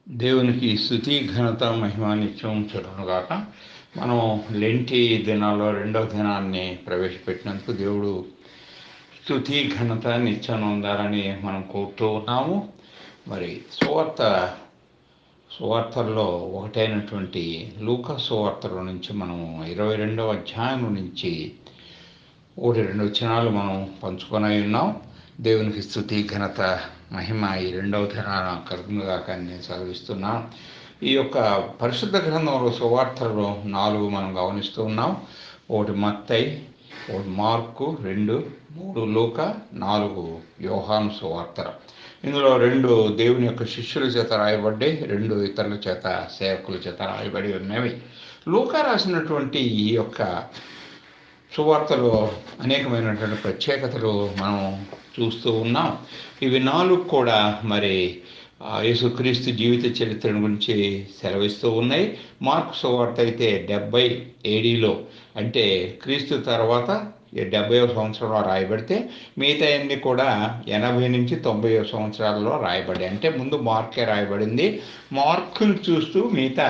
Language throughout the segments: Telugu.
దేవునికి స్తుతి ఘనత మహిమ నిత్యం చెడునుగాక. మనం లెంటి దినాల్లో రెండవ దినాన్ని ప్రవేశపెట్టినందుకు దేవుడు స్తుతి ఘనత నిత్యం ఉండాలని మనం కోరుతూ ఉన్నాము. మరి సువార్తల్లో ఒకటైనటువంటి లూకా సువార్తల నుంచి మనం 22వ అధ్యాయం నుంచి 1-2 వచనాలు మనం పంచుకొని ఉన్నాం. దేవునికి స్తుతి ఘనత మహిమ ఈ రెండవ దినాన కలుగునుగాక అని నేను సెలవిస్తున్నాను. ఈ యొక్క పరిశుద్ధ గ్రంథంలో సువార్తలలో 4 మనం గమనిస్తూ ఉన్నాం. 1 మత్తయి, 1 మార్కు, 2, 3 లూకా, 4 యోహాను సువార్తలు. ఇందులో 2 దేవుని యొక్క శిష్యుల చేత రాయబడ్డాయి, 2 ఇతరుల చేత సేవకుల చేత రాయబడి ఉన్నవి. లూకా రాసినటువంటి ఈ యొక్క సువార్తలో అనేకమైనటువంటి ప్రత్యేకతలు మనం చూస్తూ ఉన్నాం. ఇవి 4 కూడా మరి యేసుక్రీస్తు జీవిత చరిత్రను గురించి సెలవిస్తూ ఉన్నాయి. మార్కు సువార్త అయితే 70 ADలో అంటే క్రీస్తు తర్వాత 70వ సంవత్సరంలో రాయబడితే మిగతా అన్ని కూడా 80 నుంచి 90వ సంవత్సరాలలో రాయబడ్డాయి. అంటే ముందు మార్కే రాయబడింది. మార్కును చూస్తూ మిగతా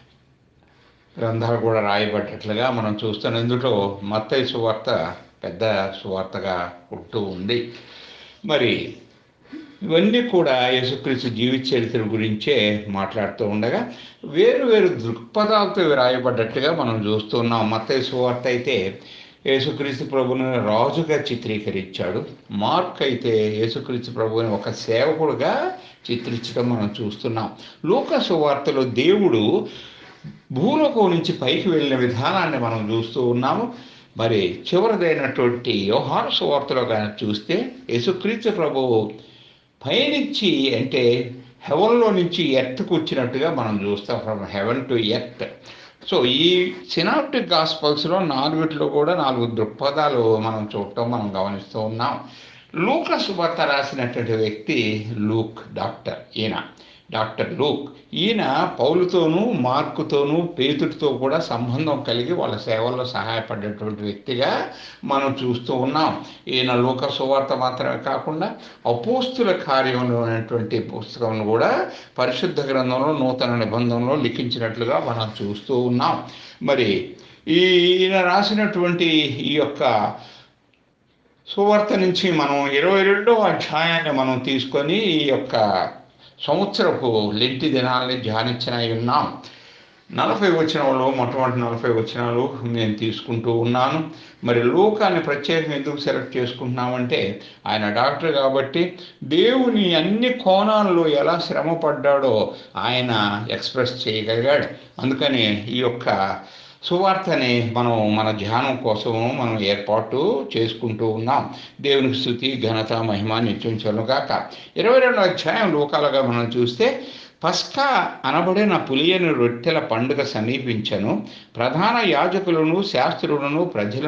గ్రంథాలు కూడా రాయబడ్డట్లుగా మనం చూస్తున్నాం. ఇందులో మత్తయి సువార్త పెద్ద సువార్తగా ఉంటూ ఉంది. మరి ఇవన్నీ కూడా యేసుక్రీస్తు జీవిత చరిత్ర గురించే మాట్లాడుతూ ఉండగా వేరు వేరు దృక్పథాలతో రాయబడ్డట్టుగా మనం చూస్తున్నాం. మత్తయి సువార్త అయితే యేసుక్రీస్తు ప్రభువుని రాజుగా చిత్రీకరించాడు. మార్క్ అయితే యేసుక్రీస్తు ప్రభువుని ఒక సేవకుడుగా చిత్రించడం మనం చూస్తున్నాం. లూకా సువార్తలో దేవుడు భూలోకం నుంచి పైకి వెళ్ళిన విధానాన్ని మనం చూస్తూ ఉన్నాము. మరి చివరిదైనటువంటి యోహాను సువార్తలో కానీ చూస్తే యేసుక్రీస్తు ప్రభువు పైనుంచి అంటే హెవెన్లో నుంచి ఎర్త్కు వచ్చినట్టుగా మనం చూస్తాం, from heaven to earth. So ఈ సినాప్టిక్ గాస్పల్స్లో 4 కూడా 4 దృక్పథాలు మనం చూడటం మనం గమనిస్తూ ఉన్నాం. లూకా సువార్త రాసినటువంటి వ్యక్తి లూక్, డాక్టర్ లూక్. ఈయన పౌలుతోనూ మార్కుతోనూ పేతుడితో కూడా సంబంధం కలిగి వాళ్ళ సేవల్లో సహాయపడేటువంటి వ్యక్తిగా మనం చూస్తూ ఉన్నాం. ఈయన లూకా సువార్త మాత్రమే కాకుండా అపోస్తుల కార్యంలో అనేటువంటి పుస్తకం కూడా పరిశుద్ధ గ్రంథంలో నూతన నిబంధనలో లిఖించినట్లుగా మనం చూస్తూ ఉన్నాం. మరి ఈయన రాసినటువంటి ఈ యొక్క సువార్త నుంచి మనం 22వ అధ్యాయాన్ని మనం తీసుకొని ఈ యొక్క సంవత్సరపు లెంటి దినాలని ధ్యానించిన ఉన్నాం. 40 వచనాలు, మొట్టమొదటి 40 వచనాలు నేను తీసుకుంటూ ఉన్నాను. మరి లూకాని ప్రత్యేకంగా ఎందుకు సెలెక్ట్ చేసుకుంటున్నామంటే ఆయన డాక్టర్ కాబట్టి దేవుని అన్ని కోణాల్లో ఎలా శ్రమ పడ్డాడో ఆయన ఎక్స్ప్రెస్ చేయగలిగాడు. అందుకని ఈ యొక్క సువార్తని మనం మన ధ్యానం కోసము మనం ఏర్పాటు చేసుకుంటూ ఉన్నాం. దేవునికి స్తుతి ఘనత మహిమ నిత్యం చెల్లుగాక. 22వ అధ్యాయం లూకాలుగా మనం చూస్తే పస్కా అనబడిన పులియని రొట్టెల పండుగ సమీపించను. ప్రధాన యాజకులను శాస్త్రులను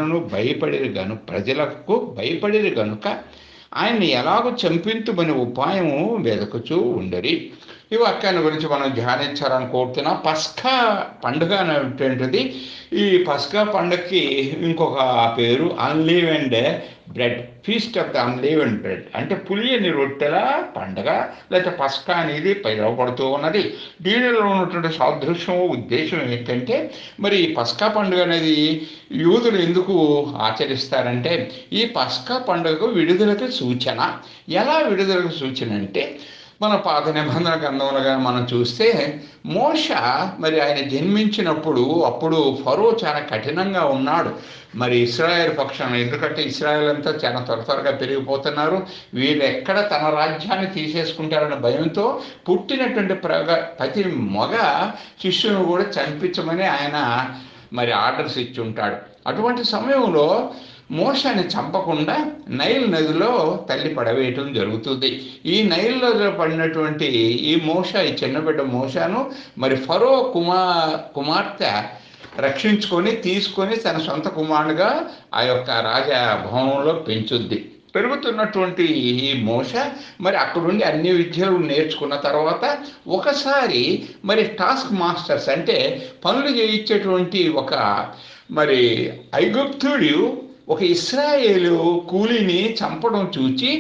ప్రజలకు భయపడిరి గనుక ఆయన్ని ఎలాగో చంపింతుమని ఉపాయము వెదకుచూ ఉండరి. ఈ వాక్యాన్ని గురించి మనం ధ్యానించాలని కోరుతున్నాం. పస్కా పండుగ అనేటువంటిది, ఈ పస్కా పండుగకి ఇంకొక పేరు unleavened bread, feast of the unleavened bread, అంటే పులియని రొట్టెల పండుగ లేకపోతే పస్కా అనేది పిలువబడుతూ ఉన్నది. దీనిలో ఉన్నటువంటి సాదృశ్యం ఉద్దేశం ఏంటంటే మరి ఈ పస్కా పండుగ అనేది యూదులు ఎందుకు ఆచరిస్తారంటే ఈ పస్కా పండుగకు విడుదలకు సూచన. ఎలా విడుదలకు సూచన అంటే మన పాత నిబంధన గ్రంథంలో మనం చూస్తే మోషే మరి ఆయన జన్మించినప్పుడు అప్పుడు ఫరో చాలా కఠినంగా ఉన్నాడు. మరి ఇశ్రాయేలు పక్షాన, ఎందుకంటే ఇశ్రాయేల్ అంతా చాలా త్వరగా పెరిగిపోతున్నారు, వీళ్ళు ఎక్కడ తన రాజ్యాన్ని తీసేసుకుంటారన్న భయంతో పుట్టినటువంటి ప్రతి మగ శిష్యును కూడా చంపించమని ఆయన మరి ఆర్డర్స్ ఇచ్చి ఉంటాడు. అటువంటి సమయంలో మోషని చంపకుండా నైల్ నదిలో తల్లి పడవేయటం జరుగుతుంది. ఈ నైల్ నదిలో పడినటువంటి ఈ చిన్నబిడ్డ మోషను మరి ఫరో కుమార్తె రక్షించుకొని తీసుకొని తన సొంత కుమారుడుగా ఆ యొక్క రాజభవనంలో పెంచుద్ది. పెరుగుతున్నటువంటి ఈ మరి అక్కడుండి అన్ని విద్యలు నేర్చుకున్న తర్వాత ఒకసారి మరి టాస్క్ మాస్టర్స్ అంటే పనులు చేయించేటువంటి ఒక మరి ఐగుప్తుడు ఒక ఇశ్రాయేలు కూలీని చంపడం చూచి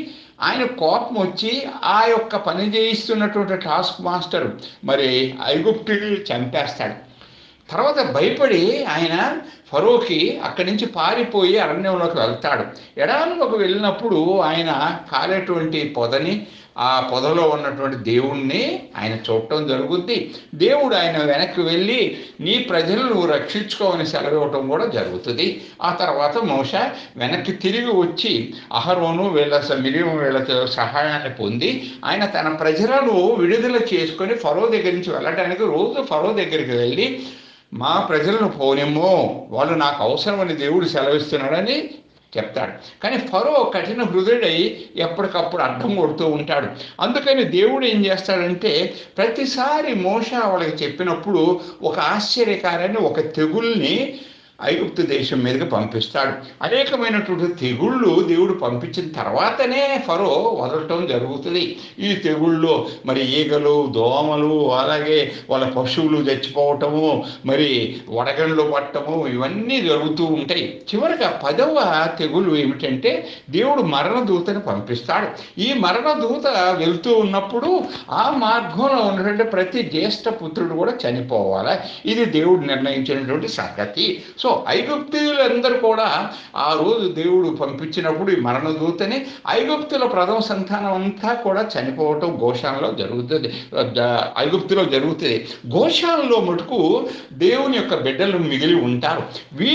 ఆయన కోపం వచ్చి ఆ యొక్క పని చేయిస్తున్నటువంటి టాస్క్ మాస్టర్ మరి ఐగుప్తుని చంపేస్తాడు. తర్వాత భయపడి ఆయన ఫరోకి అక్కడి నుంచి పారిపోయి అరణ్యంలోకి వెళ్తాడు. ఎడారిలోకి వెళ్ళినప్పుడు ఆయన కాలేటువంటి పొదని, ఆ పొదలో ఉన్నటువంటి దేవుణ్ణి ఆయన చూడటం జరుగుద్ది. దేవుడు ఆయన వెనక్కి వెళ్ళి నీ ప్రజలను నువ్వు రక్షించుకోమని సెలవివ్వటం కూడా జరుగుతుంది. ఆ తర్వాత మోషే వెనక్కి తిరిగి వచ్చి అహరోను మిరియం వీళ్ళతో సహాయాన్ని పొంది ఆయన తన ప్రజలను విడుదల చేసుకొని ఫరో దగ్గర నుంచి వెళ్ళడానికి రోజు ఫరో దగ్గరికి వెళ్ళి మా ప్రజలను పోనిమ్మో, వాళ్ళు నాకు అవసరమని దేవుడు సెలవిస్తున్నాడని చెప్తాడు. కానీ ఫరో కఠిన హృదయుడై ఎప్పటికప్పుడు అడ్డం కొడుతూ ఉంటాడు. అందుకని దేవుడు ఏం చేస్తాడంటే ప్రతిసారి మోషే వాళ్ళకి చెప్పినప్పుడు ఒక ఆశ్చర్యకారాన్ని, ఒక తెగుల్ని ఐగుప్తు దేశం మీదకి పంపిస్తాడు. అనేకమైనటువంటి తెగుళ్ళు దేవుడు పంపించిన తర్వాతనే ఫరో వదలటం జరుగుతుంది. ఈ తెగుళ్ళు మరి ఈగలు, దోమలు, అలాగే వాళ్ళ పశువులు చచ్చిపోవటము, మరి వడగండ్లు పట్టము, ఇవన్నీ జరుగుతూ ఉంటాయి. చివరిగా 10వ తెగులు ఏమిటంటే దేవుడు మరణదూతని పంపిస్తాడు. ఈ మరణదూత వెళ్తూ ఉన్నప్పుడు ఆ మార్గంలో ఉన్నటువంటి ప్రతి జ్యేష్ఠ పుత్రుడు కూడా చనిపోవాలి. ఇది దేవుడు నిర్ణయించినటువంటి సంగతి. సో ఐగుప్తీయులందరూ కూడా ఆ రోజు దేవుడు పంపించినప్పుడు ఈ మరణదూతని ఐగుప్తుల ప్రథమ సంతానం అంతా కూడా చనిపోవటం గోషాన్లో జరుగుతుంది, ఐగుప్తులో జరుగుతుంది. గోషాన్లో మటుకు దేవుని యొక్క బిడ్డలు మిగిలి ఉంటారు.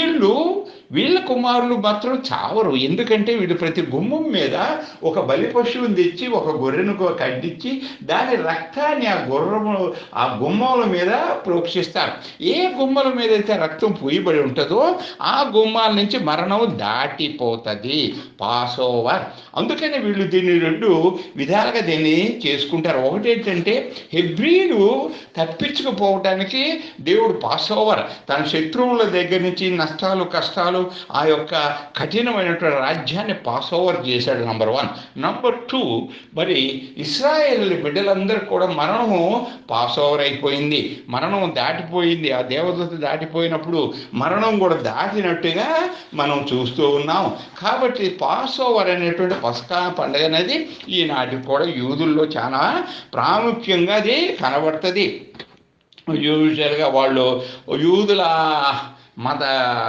వీళ్ళ కుమారులు మాత్రం చావరు. ఎందుకంటే వీళ్ళు ప్రతి గుమ్మం మీద ఒక బలి పశువుని తెచ్చి ఒక గొర్రెను కడ్డించి దాని రక్తాన్ని ఆ గుమ్మల మీద ప్రోక్షిస్తారు. ఏ గుమ్మల మీద అయితే రక్తం పూయబడి ఉంటుందో ఆ గుమ్మాల నుంచి మరణం దాటిపోతుంది, పాస్ ఓవర్. అందుకని వీళ్ళు దీన్ని 2 విధాలుగా దీన్ని చేసుకుంటారు. ఒకటి ఏంటంటే హెబ్రీలు తప్పించుకుపోవటానికి దేవుడు పాస్ ఓవర్, తన శత్రువుల దగ్గర నుంచి నష్టాలు కష్టాలు ఆ యొక్క కఠినమైనటువంటి రాజ్యాన్ని పాస్ ఓవర్ చేశాడు. నంబర్ 1. నంబర్ 2, మరి ఇశ్రాయేలు బిడ్డలందరూ కూడా మరణము పాస్ ఓవర్ అయిపోయింది, మరణం దాటిపోయింది. ఆ దేవదూత దాటిపోయినప్పుడు మరణం కూడా దాటినట్టుగా మనం చూస్తూ ఉన్నాం. కాబట్టి పాస్ ఓవర్ అనేటువంటి పస్కా పండుగ అనేది ఈనాటికి కూడా యూదుల్లో చాలా ప్రాముఖ్యంగా అది కనబడుతుంది. యూజువల్గా వాళ్ళు యూదుల మత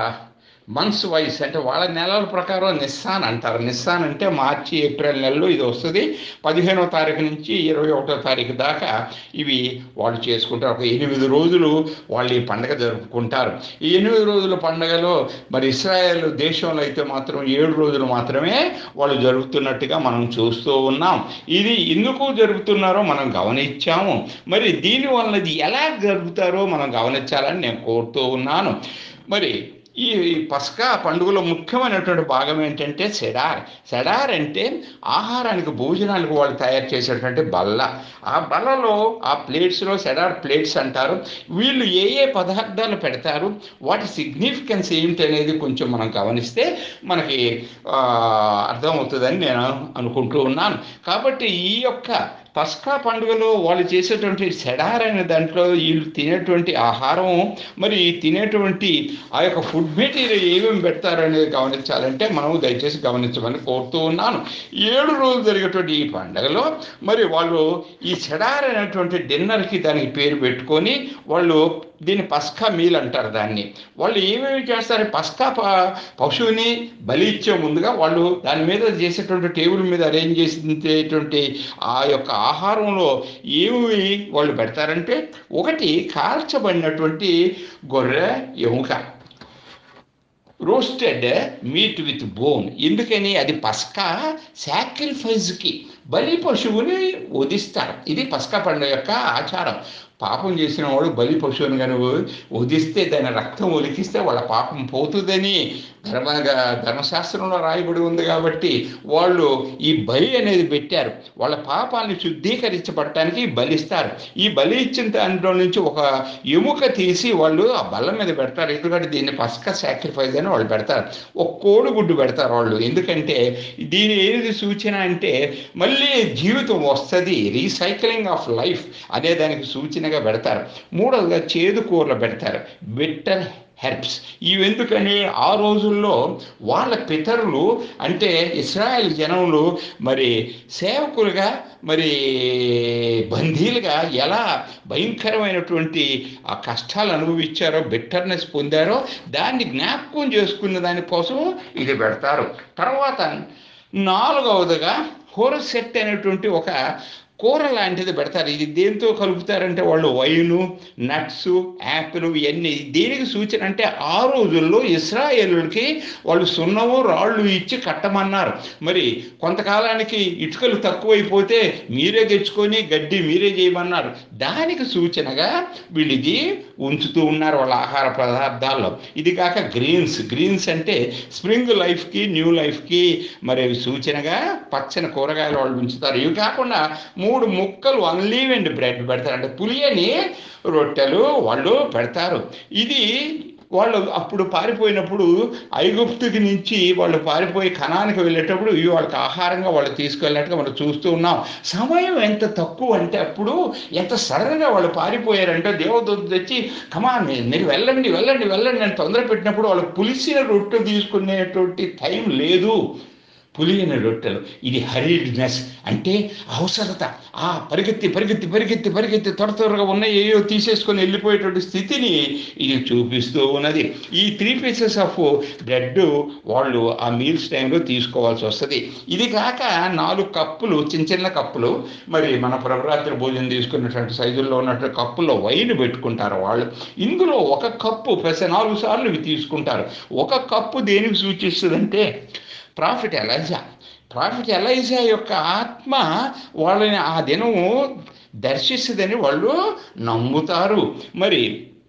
మంత్స్ వైస్ అంటే వాళ్ళ నెలల ప్రకారం నిస్సాన్ అంటారు. నిస్సాన్ అంటే మార్చి ఏప్రిల్ నెలలో ఇది వస్తుంది. 15వ తారీఖు నుంచి 21వ తారీఖు దాకా ఇవి వాళ్ళు చేసుకుంటారు. ఒక 8 రోజులు వాళ్ళు ఈ పండుగ జరుపుకుంటారు. ఈ 8 రోజుల పండుగలో మరి ఇశ్రాయేల్ దేశంలో అయితే మాత్రం 7 రోజులు మాత్రమే వాళ్ళు జరుగుతున్నట్టుగా మనం చూస్తూ ఉన్నాం. ఇది ఎందుకు జరుగుతున్నారో మనం గమనించాము. మరి దీనివల్ల ఇది ఎలా జరుగుతారో మనం గమనించాలని నేను కోరుతూ ఉన్నాను. మరి ఈ పస్కా పండుగలో ముఖ్యమైనటువంటి భాగం ఏంటంటే సెడార్ అంటే ఆహారానికి, భోజనానికి వాళ్ళు తయారు చేసేటువంటి బల్ల. ఆ బల్లలో ఆ ప్లేట్స్లో సెడార్ ప్లేట్స్ అంటారు. వీళ్ళు ఏ పదార్థాలు పెడతారు, వాటి సిగ్నిఫికెన్స్ ఏంటి అనేది కొంచెం మనం గమనిస్తే మనకి అర్థమవుతుందని నేను అనుకుంటూ ఉన్నాను. కాబట్టి ఈ యొక్క పస్కా పండుగలో వాళ్ళు చేసేటువంటి సెడార్ అనే దాంట్లో వీళ్ళు తినేటువంటి ఆహారం, మరి తినేటువంటి ఆ యొక్క ఫుడ్ మెటీరియల్ ఏమేమి పెడతారు అనేది గమనించాలంటే మనం దయచేసి గమనించమని కోరుతూ ఉన్నాను. 7 రోజులు జరిగేటువంటి ఈ పండుగలో మరి వాళ్ళు ఈ సెడార్ అనేటువంటి డిన్నర్కి దానికి పేరు పెట్టుకొని వాళ్ళు దీన్ని పస్కా మీల్ అంటారు. దాన్ని వాళ్ళు ఏమేమి చేస్తారు, పస్కా పశువుని బలి ఇచ్చే ముందుగా వాళ్ళు దాని మీద చేసేటువంటి టేబుల్ మీద అరేంజ్ చేసేటువంటి ఆ యొక్క ఆహారంలో ఏమి వాళ్ళు పెడతారంటే, ఒకటి కాల్చబడినటువంటి గొర్రె ఎముక, రోస్టెడ్ మీట్ విత్ బోన్. ఎందుకని అది పస్కా సాక్రిఫైస్కి బలి పశువుని వధిస్తారు. ఇది పస్కా పండుగ యొక్క ఆచారం. పాపం చేసిన వాడు బలి పశువుని కానీ వధిస్తే దాని రక్తం ఒలికిస్తే వాళ్ళ పాపం పోతుందని ధర్మశాస్త్రంలో రాయబడి ఉంది. కాబట్టి వాళ్ళు ఈ బలి అనేది పెట్టారు. వాళ్ళ పాపాన్ని శుద్ధీకరించబడటానికి బలిస్తారు. ఈ బలి ఇచ్చిన దాంట్లో నుంచి ఒక ఎముక తీసి వాళ్ళు ఆ బల్ల మీద పెడతారు. ఎందుకంటే దీన్ని పస్కా సాక్రిఫైస్ అని వాళ్ళు పెడతారు. ఒక కోడిగుడ్డు పెడతారు వాళ్ళు. ఎందుకంటే దీని ఏది సూచన అంటే మళ్ళీ జీవితం వస్తుంది, రీసైక్లింగ్ ఆఫ్ లైఫ్ అనే దానికి సూచనగా పెడతారు. 3వదిగా చేదు కూరలు పెడతారు, బిట్టర్ హెర్బ్స్. ఇవెందుకని ఆ రోజుల్లో వాళ్ళ పితరులు అంటే ఇశ్రాయేల్ జనములు మరి సేవకులుగా మరి బందీలుగా ఎలా భయంకరమైనటువంటి ఆ కష్టాలు అనుభవించారో, బిట్టర్నెస్ పొందారో దాన్ని జ్ఞాపకం చేసుకున్న దానికోసం ఇది పెడతారు. తర్వాత నాలుగవదిగా హోరసెట్ అనేటువంటి ఒక కూర లాంటిది పెడతారు. ఇది దేంతో కలుపుతారంటే వాళ్ళు వైను, నట్స్, యాపిల్ ఇవన్నీ దేనికి సూచన అంటే ఆ రోజుల్లో ఇశ్రాయేలులకి వాళ్ళు సున్నము రాళ్ళు ఇచ్చి కట్టమన్నారు. మరి కొంతకాలానికి ఇటుకలు తక్కువైపోతే మీరే తెచ్చుకొని గడ్డి మీరే చేయమన్నారు. దానికి సూచనగా వీళ్ళు ఇది ఉంచుతూ ఉన్నారు వాళ్ళ ఆహార పదార్థాల్లో. ఇది కాక గ్రీన్స్ అంటే స్ప్రింగ్ లైఫ్కి న్యూ లైఫ్కి మరి సూచనగా పచ్చని కూరగాయలు వాళ్ళు ఉంచుతారు. ఇవి కాకుండా 3 ముక్కలు అన్లీవెండ్ బ్రెడ్ పెడతారు, అంటే పులియని రొట్టెలు వాళ్ళు పెడతారు. ఇది వాళ్ళు అప్పుడు పారిపోయినప్పుడు ఐగుప్తుకి నుంచి వాళ్ళు పారిపోయి కనానికి వెళ్ళేటప్పుడు ఇవి వాళ్ళకి ఆహారంగా వాళ్ళు తీసుకెళ్ళినట్టుగా మనం చూస్తూ ఉన్నాం. సమయం ఎంత తక్కువ అంటే అప్పుడు ఎంత సడన్గా వాళ్ళు పారిపోయారంటే దేవదూత తెచ్చి కమాన్ మీరు వెళ్ళండి వెళ్ళండి వెళ్ళండి అని తొందర పెట్టినప్పుడు వాళ్ళు పులిసిన రొట్టె తీసుకునేటువంటి టైం లేదు. పులియని రొట్టెలు, ఇది హరీడ్నెస్ అంటే అవసరత. పరిగెత్తి పరిగెత్తి పరిగెత్తి పరిగెత్తి త్వరగా ఉన్న ఏయో తీసేసుకొని వెళ్ళిపోయేటువంటి స్థితిని ఇది చూపిస్తూ ఉన్నది. ఈ 3 పీసెస్ ఆఫ్ బ్రెడ్ వాళ్ళు ఆ మీల్స్ టైంలో తీసుకోవాల్సి వస్తుంది. ఇది కాక 4 కప్పులు చిన్న చిన్న కప్పులు, మరి మన ప్రభరాత్రి భోజనం తీసుకున్నటువంటి సైజుల్లో ఉన్నటువంటి కప్పుల్లో వైన్ పెట్టుకుంటారు వాళ్ళు. ఇందులో 1 కప్పు 4 సార్లు ఇవి తీసుకుంటారు. 1 కప్పు దేనికి సూచిస్తుందంటే ప్రాఫిట్ ఎలైజా యొక్క ఆత్మ వాళ్ళని ఆ దినము దర్శిస్తుందని వాళ్ళు నమ్ముతారు. మరి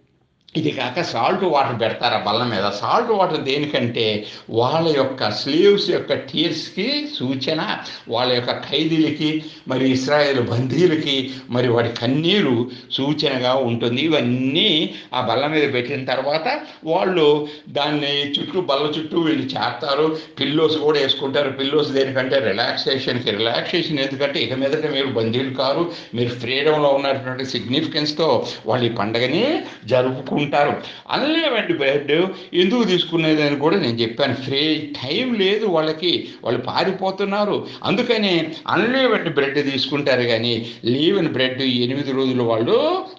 ఇది కాక సాల్ట్ వాటర్ పెడతారు ఆ బల్ల మీద. సాల్ట్ వాటర్ దేనికంటే వాళ్ళ యొక్క స్లీవ్స్ యొక్క టీర్స్కి సూచన, వాళ్ళ యొక్క ఖైదీలకి మరి ఇశ్రాయేలు బందీలకి మరి వాడి కన్నీరు సూచనగా ఉంటుంది. ఇవన్నీ ఆ బల్ల మీద పెట్టిన తర్వాత వాళ్ళు దాన్ని బల్ల చుట్టూ వీళ్ళు చేస్తారు. పిల్లోస్ కూడా వేసుకుంటారు. పిల్లోస్ దేనికంటే రిలాక్సేషన్ ఎందుకంటే ఇక మీదట మీరు బందీలు కారు, మీరు ఫ్రీడంలో ఉన్నటువంటి సిగ్నిఫికెన్స్తో వాళ్ళు ఈ పండుగని జరుపుకుంటారు. అన్లీవెండ్ బ్రెడ్ ఎందుకు తీసుకునేదని కూడా నేను చెప్పాను. టైం లేదు వాళ్ళకి, వాళ్ళు పారిపోతున్నారు. అందుకని అన్లీవెండ్ బ్రెడ్ తీసుకుంటారు, కానీ లీవెన్ బ్రెడ్ 8 రోజులు వాళ్ళు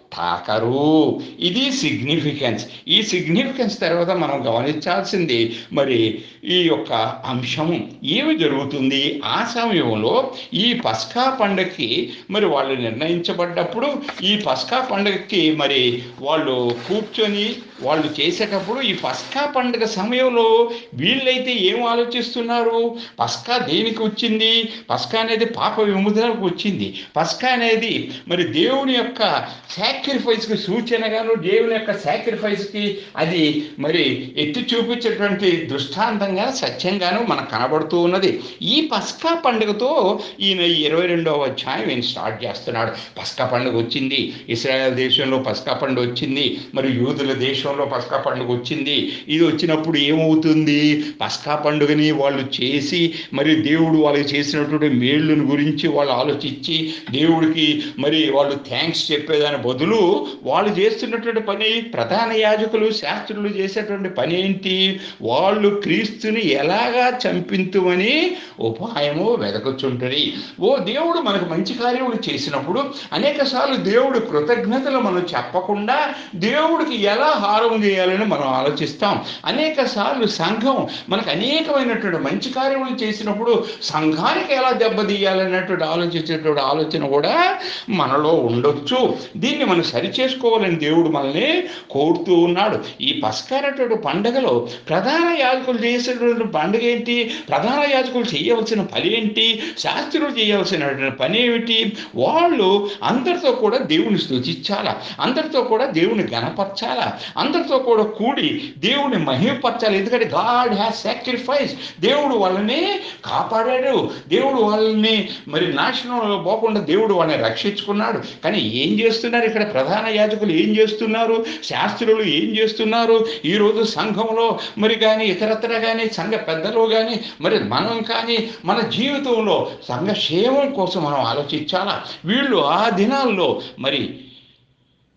తాకరు. ఇది సిగ్నిఫికెన్స్. ఈ సిగ్నిఫికెన్స్ తర్వాత మనం గమనించాల్సింది మరి ఈ యొక్క అంశము ఏమి జరుగుతుంది ఆ సమయంలో. ఈ పస్కా పండుగకి మరి వాళ్ళు నిర్ణయించబడ్డప్పుడు ఈ పస్కా పండుగకి మరి వాళ్ళు కూర్చొని వాళ్ళు చేసేటప్పుడు ఈ పస్కా పండుగ సమయంలో వీళ్ళైతే ఏం ఆలోచిస్తున్నారు? పస్కా దేనికి వచ్చింది? పస్కా అనేది పాప విముదనకు వచ్చింది. పస్కా అనేది మరి దేవుని యొక్క సాక్రిఫైస్కి సూచనగాను, దేవుని యొక్క సాక్రిఫైస్కి అది మరి ఎత్తి చూపించేటువంటి దృష్టాంతంగా సత్యంగాను మనకు కనబడుతూ ఉన్నది. ఈ పస్కా పండుగతో ఈయన 22వ అధ్యాయం ఈయన స్టార్ట్ చేస్తున్నాడు. పస్కా పండుగ వచ్చింది, ఇశ్రాయేల్ దేశంలో పస్కా పండుగ వచ్చింది, మరి యూదుల దేశంలో పస్కా పండుగ వచ్చింది. ఇది వచ్చినప్పుడు ఏమవుతుంది? పస్కా పండుగని వాళ్ళు చేసి మరి దేవుడు వాళ్ళకి చేసినటువంటి మేళ్ళను గురించి వాళ్ళు ఆలోచించి దేవుడికి మరి వాళ్ళు థ్యాంక్స్ చెప్పేదాని బదులు వాళ్ళు చేస్తున్నటువంటి పని, ప్రధాన యాజకులు శాస్త్రులు చేసేటువంటి పని ఏంటి? వాళ్ళు క్రీస్తుని ఎలాగా చంపింతుమని ఉపాయము వెదకుచుంటది. దేవుడు మనకు మంచి కార్యములు చేసినప్పుడు అనేక సార్లు దేవుడు కృతజ్ఞతలు మనం చెప్పకుండా దేవుడికి ఎలా హారం చేయాలని మనం ఆలోచిస్తాం. అనేక సార్లు సంఘం మనకు అనేకమైనటువంటి మంచి కార్యములు చేసినప్పుడు సంఘానికి ఎలా దెబ్బతీయాలన్నటువంటి ఆలోచించేటువంటి ఆలోచన కూడా మనలో ఉండొచ్చు. దీన్ని మనం సరిచేసుకోవాలని దేవుడు మనల్ని కోరుతూ ఉన్నాడు. ఈ పస్కా అనేటువంటి పండుగలో ప్రధాన యాజకులు చేసేటువంటి పండుగ ఏంటి? ప్రధాన యాజకులు చేయవలసిన పని ఏంటి? శాస్త్రులు చేయవలసినటువంటి పని ఏమిటి? వాళ్ళు అందరితో కూడా దేవుని స్తుతించాలా, అందరితో కూడా దేవుని గణపరచాలా, అందరితో కూడా కూడి దేవుని మహిమపరచాలి. ఎందుకంటే గాడ్ హ్యాస్ సాక్రిఫైస్. దేవుడు వాళ్ళని కాపాడాడు, దేవుడు వాళ్ళని మరి నాశనంలో పోకుండా దేవుడు వాళ్ళని రక్షించుకున్నాడు. కానీ ఏం చేస్తున్నారు ఇక్కడ? ప్రధాన యాజకులు ఏం చేస్తున్నారు? శాస్త్రులు ఏం చేస్తున్నారు? ఈరోజు సంఘంలో మరి కానీ ఇతరత్ర కానీ సంఘ పెద్దలు కానీ మరి మనం కానీ మన జీవితంలో సంఘ క్షేమం కోసం మనం ఆలోచించాలా. వీళ్ళు ఆ దినాల్లో మరి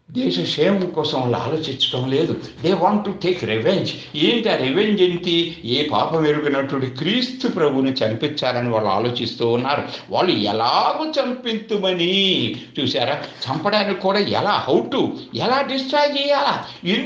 దేశ క్షేమం కోసం వాళ్ళు ఆలోచించడం లేదు. They want to take revenge. ఏంటి ఆ రివెంజ్ ఏంటి? ఏ పాపం ఎరుగినటువంటి క్రీస్తు ప్రభుని చంపించాలని వాళ్ళు ఆలోచిస్తూ ఉన్నారు. వాళ్ళు ఎలాగో చంపింతుమని చూసారా, చంపడానికి కూడా ఎలా డిస్ట్రాయ్ చేయాలా,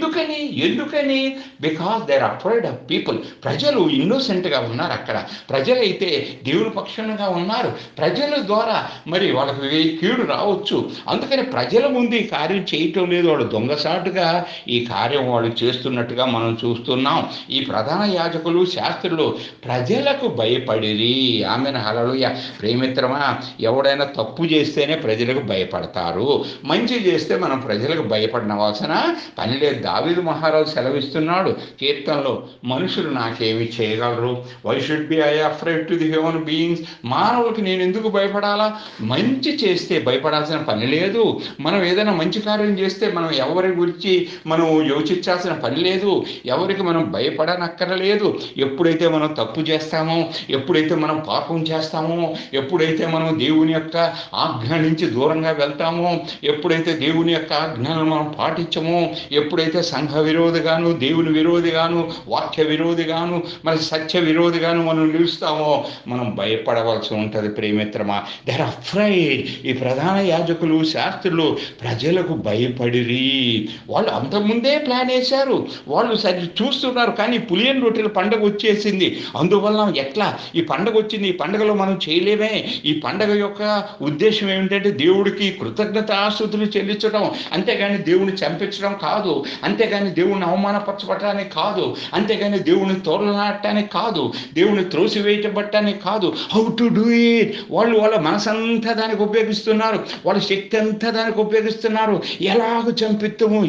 ఎందుకని because they are afraid of people. ప్రజలు ఇన్నోసెంట్గా ఉన్నారు అక్కడ, ప్రజలైతే దేవుని పక్షంగా ఉన్నారు. ప్రజల ద్వారా మరి వాళ్ళకి కీడు రావచ్చు. అందుకని ప్రజల ముందు ఈ కార్యం చేయటం లేదు. వాళ్ళు దొంగసాటుగా ఈ కార్యం వాళ్ళు చేస్తున్నట్టుగా మనం చూస్తున్నాం. ఈ ప్రధాన యాజకులు శాస్త్రులు ప్రజలకు భయపడిరి. ఆమెను హల్లెలూయా. ప్రేమిత్రమా, ఎవడైనా తప్పు చేస్తేనే ప్రజలకు భయపడతారు, మంచి చేస్తే మనం ప్రజలకు భయపడనవలసిన పని లేదు. దావీదు మహారాజు సెలవిస్తున్నాడు కీర్తనలో, మనుషులు నాకేమి చేయగలరు? Why should be I afraid to the human beings. మానవులకి నేను ఎందుకు భయపడాలా? మంచి చేస్తే భయపడాల్సిన పని లేదు. మనం ఏదైనా మంచి కార్యం చేస్తే మనం ఎవరి గురించి మనం యోచించాల్సిన పని లేదు, ఎవరికి మనం భయపడనక్కరలేదు. ఎప్పుడైతే మనం తప్పు చేస్తామో, ఎప్పుడైతే మనం పాపం చేస్తామో, ఎప్పుడైతే మనం దేవుని యొక్క ఆజ్ఞ నుంచి దూరంగా వెళ్తామో, ఎప్పుడైతే దేవుని యొక్క ఆజ్ఞలను మనం పాటించమో, ఎప్పుడైతే సంఘ విరోధిగాను, దేవుని విరోధిగాను, వాక్య విరోధిగాను, మరి సత్య విరోధిగాను మనం నిలుస్తామో మనం భయపడవలసి ఉంటుంది. ప్రేమిత్రమా, దే ఆర్ అఫ్రైడ్. ఈ ప్రధాన యాజకులు శాస్త్రులు ప్రజలకు భయపడిరి. వాళ్ళు అంతకుముందే ప్లాన్ వేశారు, వాళ్ళు సరి చూస్తున్నారు. కానీ పులియన్ రొట్టెల పండుగ వచ్చేసింది. అందువల్ల ఎట్లా ఈ పండుగ వచ్చింది, ఈ పండుగలో మనం చేయలేమే. ఈ పండుగ యొక్క ఉద్దేశం ఏమిటంటే దేవుడికి కృతజ్ఞతాస్తుతులు చెల్లించడం, అంతేగాని దేవుని చంపించడం కాదు, అంతేగాని దేవుని అవమానపరచబడటానికి కాదు, అంతేగాని దేవుని తోలనాడటానికి కాదు, దేవుని త్రోసివేయబట్టడానికి కాదు. How to do it. వాళ్ళు వాళ్ళ మనసంతా దానికి ఉపయోగిస్తున్నారు, వాళ్ళ శక్తి అంతా దానికి ఉపయోగిస్తున్నారు. ఎలాగో చంపిత్తము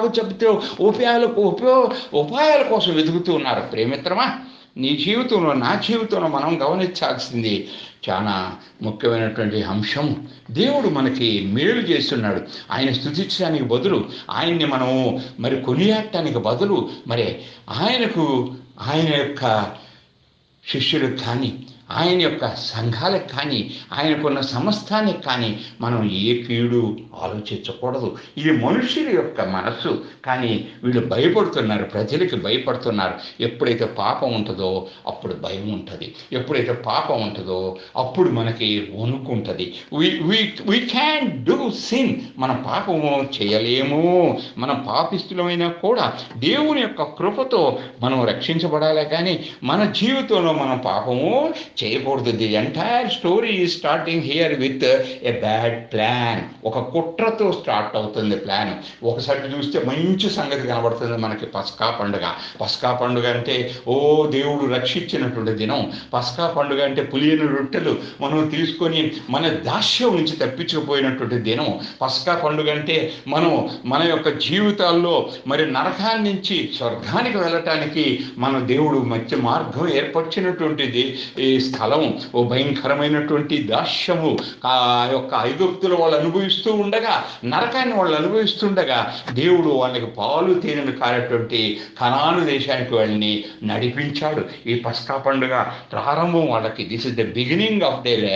ఉపాయాల కోసం వెతుకుతూ ఉన్నారు. ప్రేమిత్రమా, నీ జీవితంలో నా జీవితంలో మనం గమనించాల్సింది చాలా ముఖ్యమైనటువంటి అంశం. దేవుడు మనకి మేలు చేస్తున్నాడు. ఆయన స్తుతించడానికి బదులు, ఆయన్ని మనము మరి కొనియాడటానికి బదులు, మరి ఆయన యొక్క శిష్యులకు కానీ, ఆయన యొక్క సంఘాలకు కానీ, ఆయనకున్న సమస్తానికి కానీ మనం ఏ కీడు ఆలోచించకూడదు. ఇది మనుషుల యొక్క మనస్సు. కానీ వీళ్ళు భయపడుతున్నారు, ప్రజలకి భయపడుతున్నారు. ఎప్పుడైతే పాపం ఉంటుందో అప్పుడు భయం ఉంటుంది, ఎప్పుడైతే పాపం ఉంటుందో అప్పుడు మనకి వణుకు ఉంటుంది. We can do sin. మనం పాపము చేయలేము. మనం పాపిస్తులమైనా కూడా దేవుని యొక్క కృపతో మనం రక్షించబడాలి. కానీ మన జీవితంలో మనం పాపము చేయకూడదు. The entire story is starting here with a bad plan. ఒక కుట్రతో స్టార్ట్ అవుతుంది ప్లాన్. ఒకసారి చూస్తే మంచి సంగతి కనబడుతుంది మనకి పస్కా పండుగ. పస్కా పండుగ అంటే దేవుడు రక్షించినటువంటి దినం. పస్కా పండుగ అంటే పులియని రొట్టెలు మనం తీసుకొని మన దాస్యం నుంచి తప్పించుకుపోయినటువంటి దినం. పస్కా పండుగ అంటే మన యొక్క జీవితాల్లో మరి నరకాన్ని నుంచి స్వర్గానికి వెళ్ళటానికి మన దేవుడు మంచి మార్గం ఏర్పరిచినటువంటిది ఈ స్థలం. భయంకరమైనటువంటి దాస్యము ఆ యొక్క ఐగుప్తులు వాళ్ళు అనుభవిస్తూ ఉండగా, నరకాన్ని వాళ్ళు అనుభవిస్తుండగా దేవుడు వాళ్ళకి పాలు తేనెలు కారేటువంటి కనాను దేశానికి వాళ్ళని నడిపించాడు. ఈ పస్కా పండుగ ప్రారంభం వాళ్ళకి. This is the beginning of their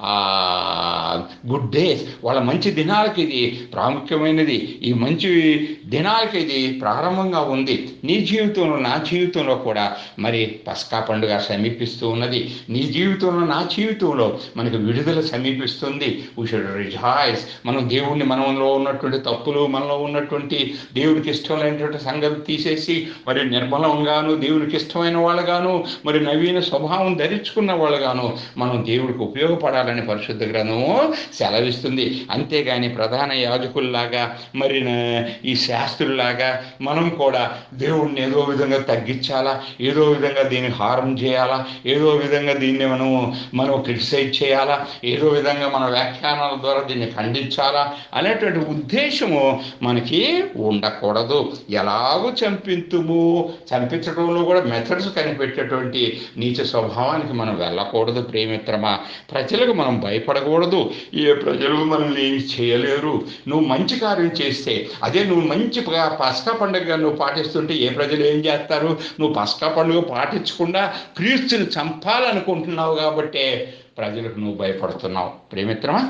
good days. వాళ్ళ మంచి దినాలకి ఇది ప్రాముఖ్యమైనది. ఈ మంచి దినాలకి ఇది ప్రారంభంగా ఉంది. నీ జీవితంలో నా జీవితంలో కూడా మరి పస్కా పండుగ సమీపిస్తూ ఉన్నది. నీ జీవితంలో నా జీవితంలో మనకు విడుదల సమీపిస్తుంది. We should rejoice. మనం దేవుణ్ణి, మనలో ఉన్నటువంటి తప్పులు, మనలో ఉన్నటువంటి దేవుడికి ఇష్టమైనటువంటి సంగతి తీసేసి మరి నిర్మలంగాను, దేవుడికి ఇష్టమైన వాళ్ళగాను, మరి నవీన స్వభావం ధరించుకున్న వాళ్ళగాను మనం దేవుడికి ఉపయోగపడాలని పరిశుద్ధ గ్రంథము సెలవిస్తుంది. అంతేగాని ప్రధాన యాజకుల్లాగా మరి ఈ శాస్త్రుల్లాగా మనం కూడా దేవుడిని ఏదో విధంగా తగ్గించాలా, ఏదో విధంగా దీన్ని హారం చేయాలా, ఏదో విధంగా దీన్ని మనం క్రిటిసైజ్ చేయాలా, ఏదో విధంగా మన వ్యాఖ్యానాల ద్వారా దీన్ని ఖండించాలా అనేటువంటి ఉద్దేశము మనకి ఉండకూడదు. ఎలాగో చంపించడంలో కూడా మెథడ్స్ కనిపెట్టేటువంటి నీచ స్వభావానికి మనం వెళ్ళకూడదు. ప్రేమిత్రమా, ప్రజలకు మనం భయపడకూడదు. ఏ ప్రజలు మనల్ని చేయలేరు. నువ్వు మంచి కార్యం చేస్తే, అదే నువ్వు మంచి పస్కా పండుగ నువ్వు పాటిస్తుంటే ఏ ప్రజలు ఏం చేస్తారు? నువ్వు పస్కా పండుగ పాటించకుండా క్రీస్తుని చంపాలనుకుంటున్నావు కాబట్టే ప్రజలకు నువ్వు భయపడుతున్నావు. ప్రేమిత్రమా,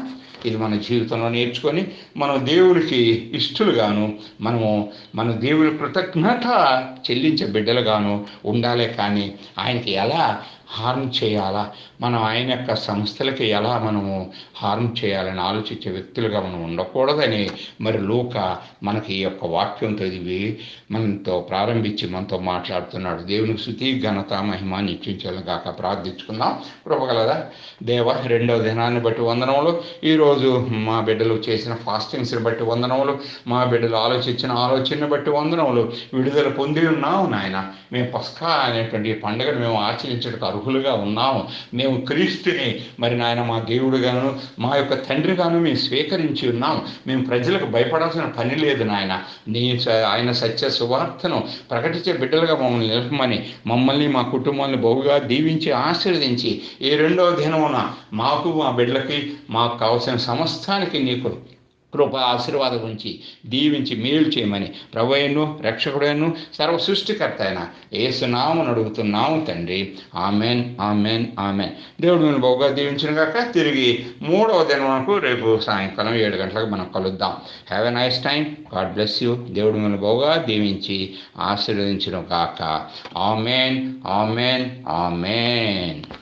ఇది మన జీవితంలో నేర్చుకొని మనం దేవునికి ఇష్టలుగాను, మనము మన దేవుని కృతజ్ఞత చెల్లించే బిడ్డలుగాను ఉండాలి. కానీ ఆయనకి ఎలా హార్మ్ చేయాలా, మనం ఆయన యొక్క సంస్థలకి ఎలా మనము హార్మ్ చేయాలని ఆలోచించే వ్యక్తులుగా మనం ఉండకూడదని మరి లూకా మనకి ఈ యొక్క వాక్యంతో ఇది మనతో ప్రారంభించి మనతో మాట్లాడుతున్నాడు. దేవునికి స్తుతి ఘనత మహిమ నిత్యించాలని కాక ప్రార్థించుకుందాం. కృపగలదా దేవ, రెండవ దినాన్ని బట్టి వందనములు, ఈరోజు మా బిడ్డలు చేసిన ఫాస్టింగ్స్ని బట్టి వందనములు, మా బిడ్డలు ఆలోచించిన ఆలోచనని బట్టి వందనములు. విడుదల పొంది ఉన్నాము నాయన. మేము పస్కా అనేటువంటి పండుగను మేము ఆచరించడానికి అర్హులుగా ఉన్నాము. మేము క్రీస్తుని మరి నాయన మా దేవుడుగాను మా యొక్క తండ్రిగాను మేము స్వీకరించి ఉన్నాం. మేము ప్రజలకు భయపడాల్సిన పని లేదు నాయన. ఆయన సత్య సువార్తను ప్రకటించే బిడ్డలుగా మమ్మల్ని నిలపమని, మమ్మల్ని మా కుటుంబాన్ని బహుగా దీవించి ఆశీర్వదించి ఈ రెండవ దినమున మాకు మా బిడ్డలకి మాకు కావలసిన సమస్తానికి నీకు కృప ఆశీర్వాదం ఉంచి దీవించి మేలు చేయమని ప్రభువును రక్షకుడైన సర్వ సృష్టికర్త అయిన యేసునామమున అడుగుతున్నాము తండ్రి. ఆమెన్, ఆమెన్, ఆమెన్. దేవుడు మిమ్మల్ని బహుగా దీవించిన గాక. తిరిగి మూడవ దినమునకు రేపు సాయంకాలం 7 గంటలకు మనం కలుద్దాం. Have a nice time. God bless you. దేవుడు మిమ్మల్ని బహుగా దీవించి ఆశీర్వదించిన గాక. ఆమెన్, ఆమెన్, ఆమెన్.